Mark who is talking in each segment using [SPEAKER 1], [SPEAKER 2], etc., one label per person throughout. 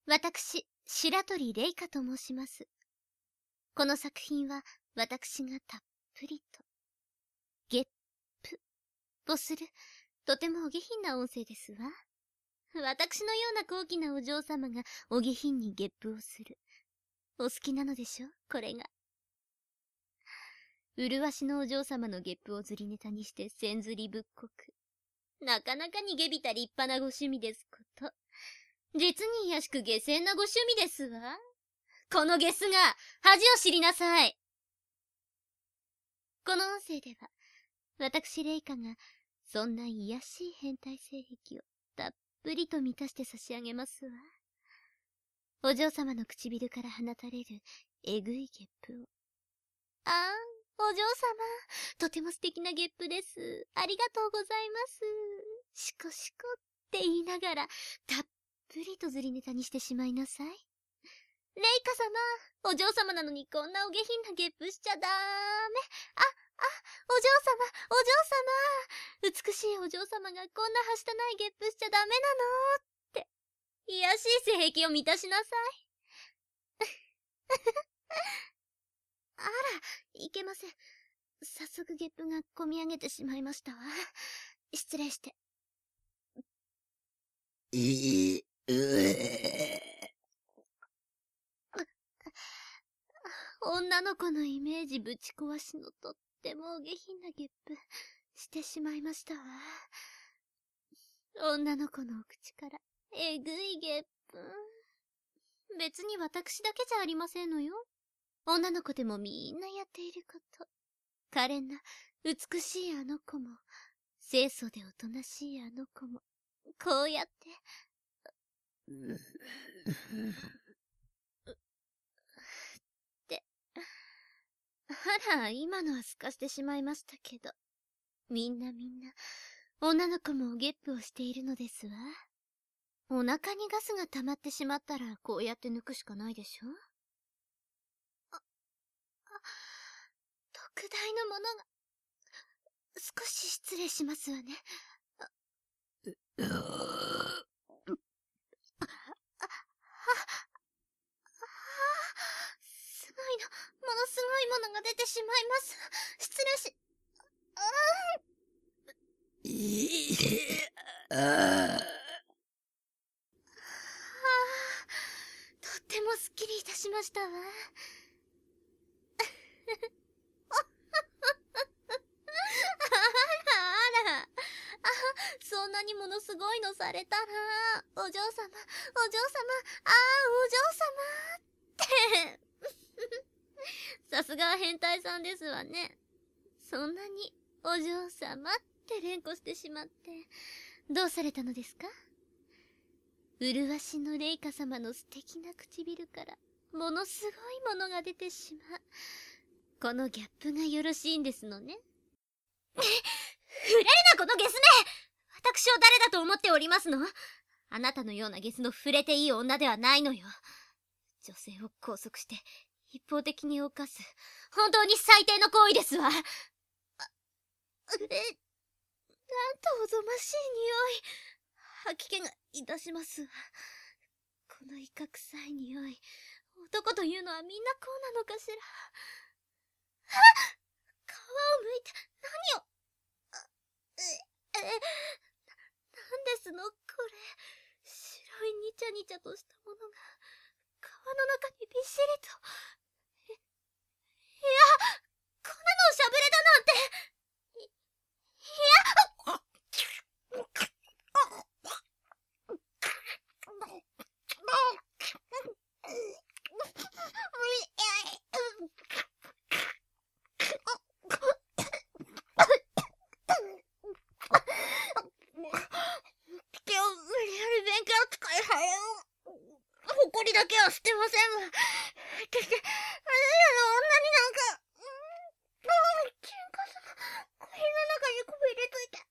[SPEAKER 1] 私、白鳥レイカと申します。この作品は、私がたっぷりと、ゲップをする、とてもお下品な音声ですわ。私のような高貴なお嬢様がお下品にゲップをする。お好きなのでしょ、これが。麗しのお嬢様のゲップをずりネタにして千ずり仏国。なかなかに下びた立派なご趣味ですこと。実に卑しく下賤なご趣味ですわ。このゲスが恥を知りなさい。この音声では、私レイカがそんな卑しい変態性癖をたっぷりと満たして差し上げますわ。お嬢様の唇から放たれるえぐいゲップを。あー、お嬢様、とても素敵なゲップです。ありがとうございます。シコシコって言いながら、たっぷりとずりネタにしてしまいなさい。レイカ様、お嬢様なのにこんなお下品なゲップしちゃダーメ。お嬢様、お嬢様、美しいお嬢様がこんなはしたないゲップしちゃダメなのって、卑しい性癖を満たしなさい。あら、いけません。早速ゲップがこみ上げてしまいましたわ。失礼して。女の子のイメージぶち壊しのとってもお下品なゲップしてしまいましたわ。女の子のお口からえぐいゲップ。別に私だけじゃありませんのよ。女の子でもみんなやっていること。可憐な美しいあの子も、清楚でおとなしいあの子も、こうやって。あら、今のはすかしてしまいましたけど。みんな、女の子もゲップをしているのですわ。お腹にガスが溜まってしまったら、こうやって抜くしかないでしょ。特大のものが、少し失礼しますわね。すごいの、ものすごいものが出てしまいます。失礼し、とってもすっきりいたしましたわ。そんなにものすごいのされたら、お嬢様、お嬢様、お嬢様って。さすがは変態さんですわね。そんなにお嬢様って連呼してしまって、どうされたのですか？麗しのレイカ様の素敵な唇から、ものすごいものが出てしまう。このギャップがよろしいんですのね。触れるな、このゲスめ！私を誰だと思っておりますの？あなたのようなゲスの触れていい女ではないのよ。女性を拘束して一方的に犯す本当に最低の行為ですわ。なんとおぞましい匂い。吐き気がいたしますわ。このイカ臭い匂い、男というのはみんなこうなのかしら。皮をむいて何を、なんですのこれ。白いニチャニチャとしたものが皮の中にびっしりと。いや、こんなのをしゃぶれだなんて。誇りだけは捨てませんわ。あれらの女になんか、喧嘩さ、コーヒーの中にこび入れといて。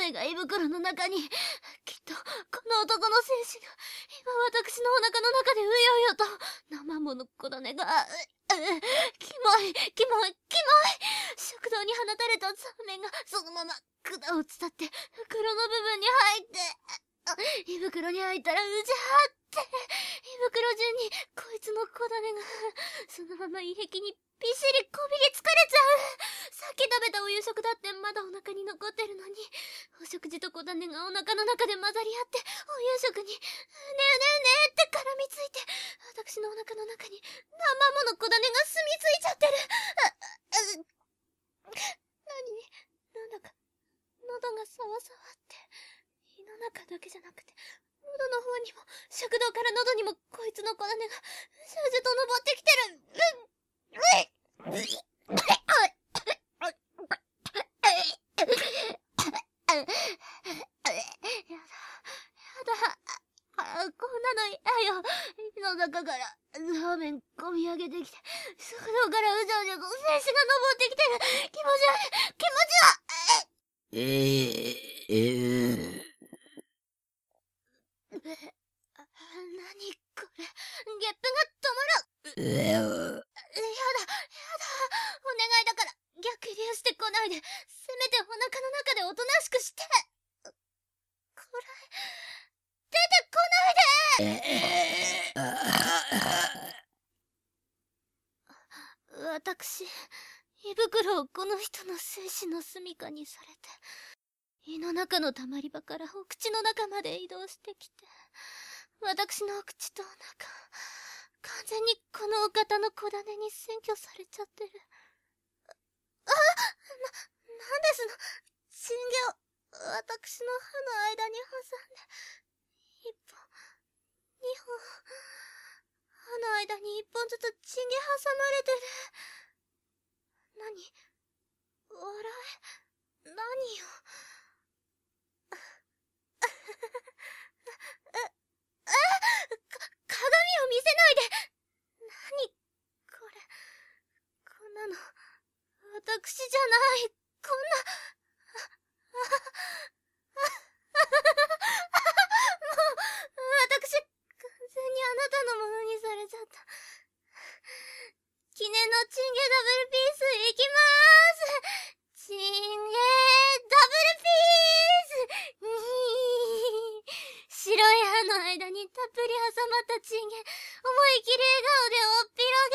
[SPEAKER 1] 娘が胃袋の中に。きっと、この男の精子が、今私のお腹の中でうようよと、生もの子種が、キモい。食道に放たれたザーメンが、そのまま、管を伝って、袋の部分に入って、胃袋に入ったらうじゃーって、胃袋中に、こいつの子種が、そのまま胃壁にびっしりこびりつかれちゃう。さっき食べたお夕食だってまだお腹に残ってるのに、お食事と子種がお腹の中で混ざり合って、お夕食に、ねえねえって絡みついて、私のお腹の中に生もの子種が住みついちゃってる。なんだか、喉がサワサワって、胃の中だけじゃなくて、喉の方にも、食道から喉にもこいつの子種が、シュージュと登ってきてる。こんなの嫌よ。胃の中からザーメンこみ上げてきて、食道からうじゃうじゃと精子が登ってきてる。気持ち悪い。何これ。ゲップが止まらん。やだ。お願いだから、逆流してこないで。せめてお腹の中でおとなしくして。これ、出てこないで。私、胃袋をこの人の精子の住処にされて、胃の中の溜まり場からお口の中まで移動してきて、私のお口とお腹、完全にこのお方の子種に占拠されちゃってる。なんですの、チンゲを、私の歯の間に挟んで、一本、二本、歯の間に一本ずつチンゲ挟まれてる。笑え、何よ。鏡を見せないで。何これ。こんなの、私じゃない。こんな、もう、私、完全にあなたのものにされちゃった。記念のチンゲダブルピースいきまーす。チンゲダブルピース。白い歯の間にたっぷり挟まったチンゲ、思い切り笑顔でおっぴろ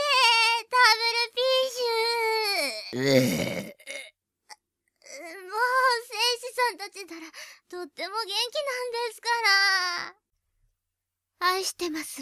[SPEAKER 1] げ、ダブルピーシュー。もう、戦士さんたちなら、とっても元気なんですから。愛してますわ。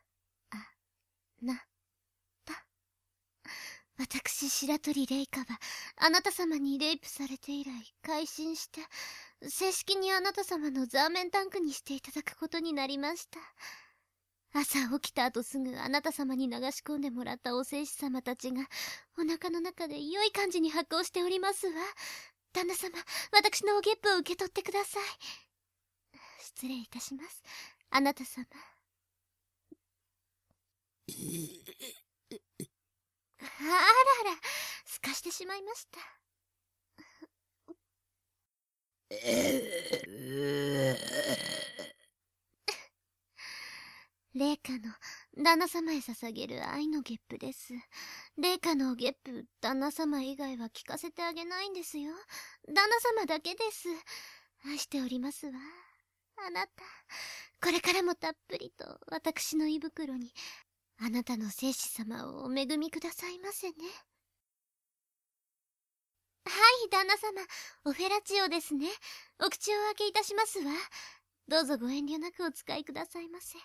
[SPEAKER 1] 私、白鳥レイカは、あなた様にレイプされて以来、改心して、正式にあなた様のザーメンタンクにしていただくことになりました。朝起きた後すぐあなた様に流し込んでもらったお戦士様たちが、お腹の中で良い感じに発酵しておりますわ。旦那様、私のおゲップを受け取ってください。失礼いたします。あなた様。あらら、すかしてしまいました。麗華の旦那様へ捧げる愛のゲップです。麗華のゲップ、旦那様以外は聞かせてあげないんですよ。旦那様だけです。愛しておりますわ。あなた、これからもたっぷりと私の胃袋に、あなたの聖子様をお恵みくださいませね。はい、旦那様、オフェラチオですね。お口をお開けいたしますわ。どうぞご遠慮なくお使いくださいませ。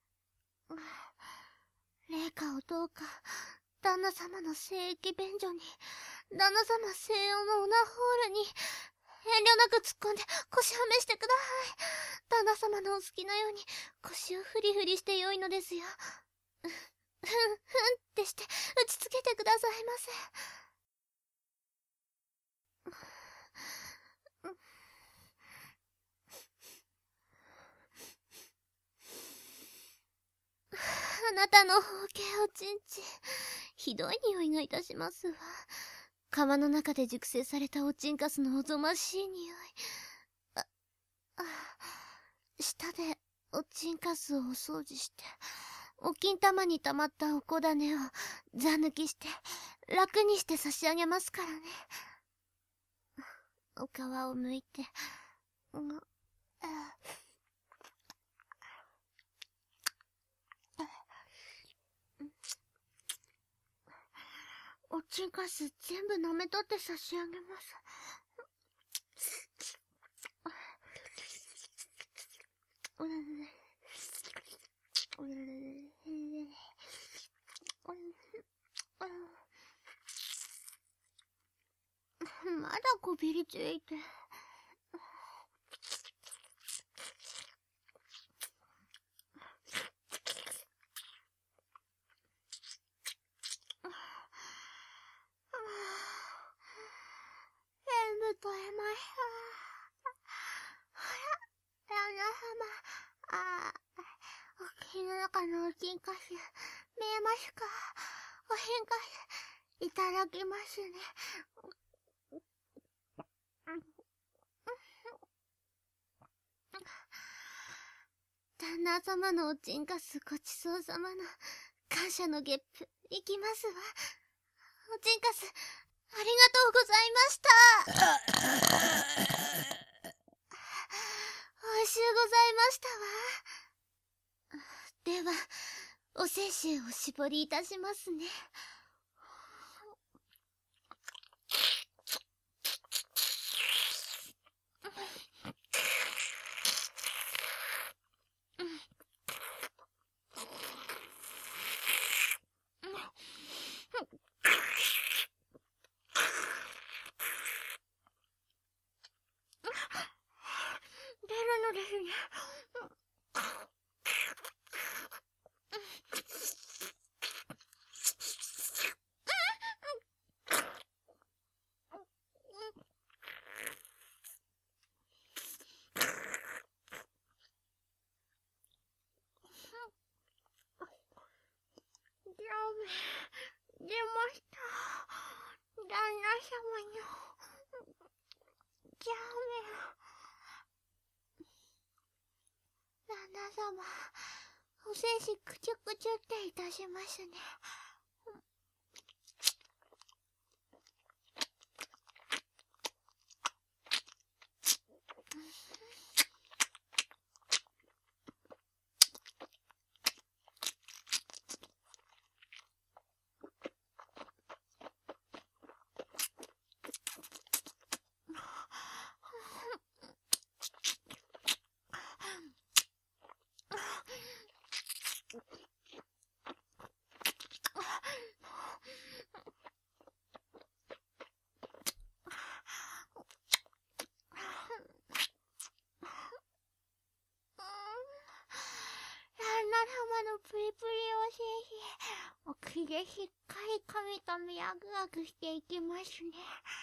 [SPEAKER 1] 麗華をどうか、旦那様の聖液便所に、旦那様専用のオナホールに、遠慮なく突っ込んで腰はめしてください。旦那様のお好きなように腰をフリフリしてよいのですよ。ふんってして打ちつけてくださいませ。あなたの包茎おちんちん、ひどい匂いがいたしますわ。川の中で熟成されたおちんかすのおぞましい匂い。 下でおちんかすをお掃除して、お金玉に溜まったおこだねをざ抜きして楽にして差し上げますからね。お皮をむいて、おちんかす全部舐めとって差し上げます。まだこびりついて。全部取れました。旦那様、お口の中のおちんかす、見えますか？お変化いただきますね。旦那様のおちんかすごちそうさまの感謝のゲップ、いきますわ。おちんかす、ありがとうございました。おいしゅうございましたわ。では、お精子おしぼりいたしますね。出るのですね。出ました。旦那様のジャーメン。旦那様、お精子くちゅくちゅっていたしますね。プリプリお精子、お口でしっかり噛み噛みアグアグしていきますね。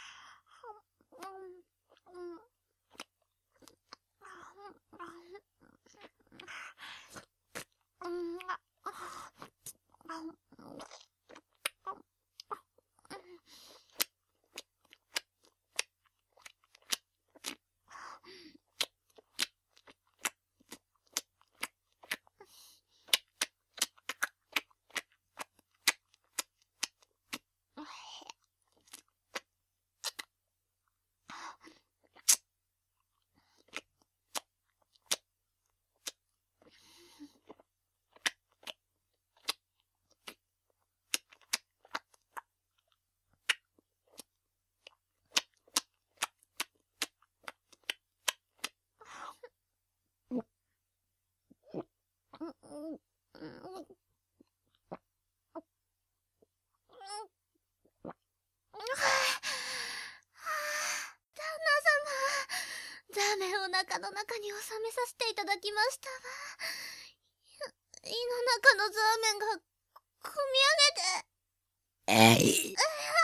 [SPEAKER 1] ザーメンをお腹の中に収めさせていただきましたわ。胃の中のザーメンがこみ上げて。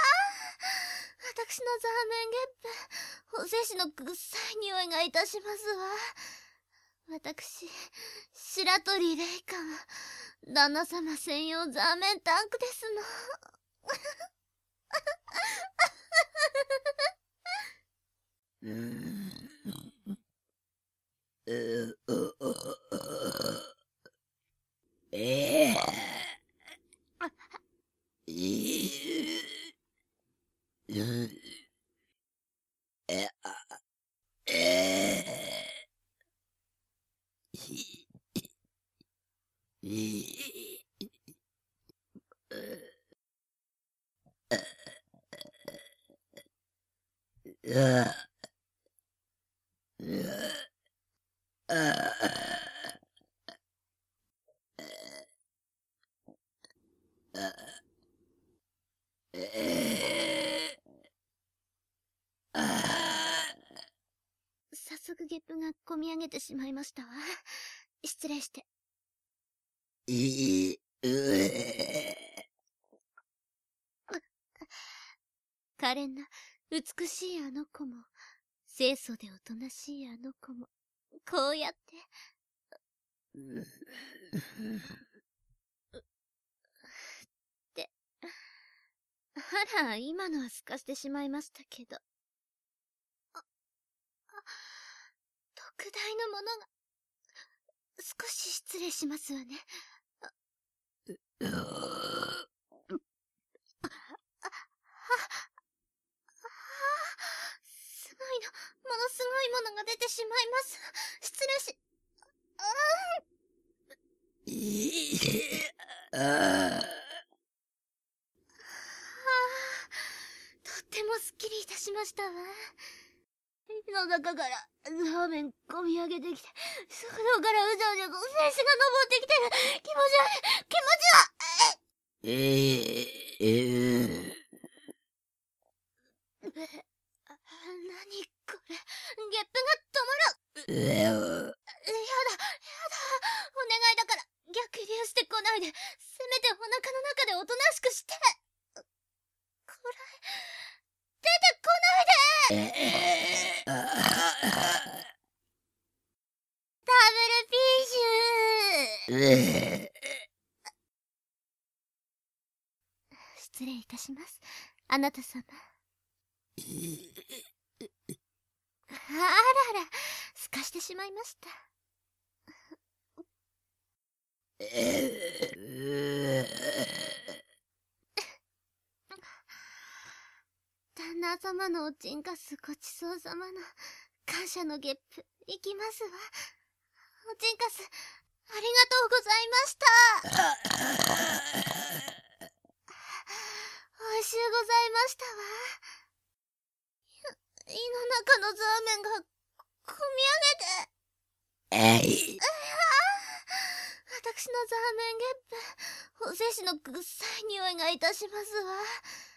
[SPEAKER 1] 私のザーメンゲップ、お精子のぐっさい匂いがいたしますわ。私、白鳥レイカは、旦那様専用ザーメンタンクですの。 早速ゲップがこみ上げてしまいましたわ。失礼して。可憐な、美しいあの子も、清楚でおとなしいあの子も、こうやって。あら、今のはすかしてしまいましたけど。特大のものが、少し失礼しますわね。すごいの、ものすごいものが出てしまいます。失礼し、とってもすっきりいたしましたわ。の中からラーメンこみ上げてきて、外からうじゃうじゃと精子が登ってきてる。気持ち悪い、気持ち悪い。何これ、ゲップが止まらん。やだ、お願いだから逆流してこないで、せめてお腹の中でおとなしくして。こらえ、出てこないで。ダブルピーシュ失礼いたします、あなた様。あらあら、すかしてしまいました。旦那様のおちんかすごちそうさまの感謝のゲップいきますわ。おちんかすありがとうございました。おいしゅうございましたわ。胃の中のザーメンがこみ上げて。私のザーメンゲップ、お精子のぐっさい匂いがいたしますわ。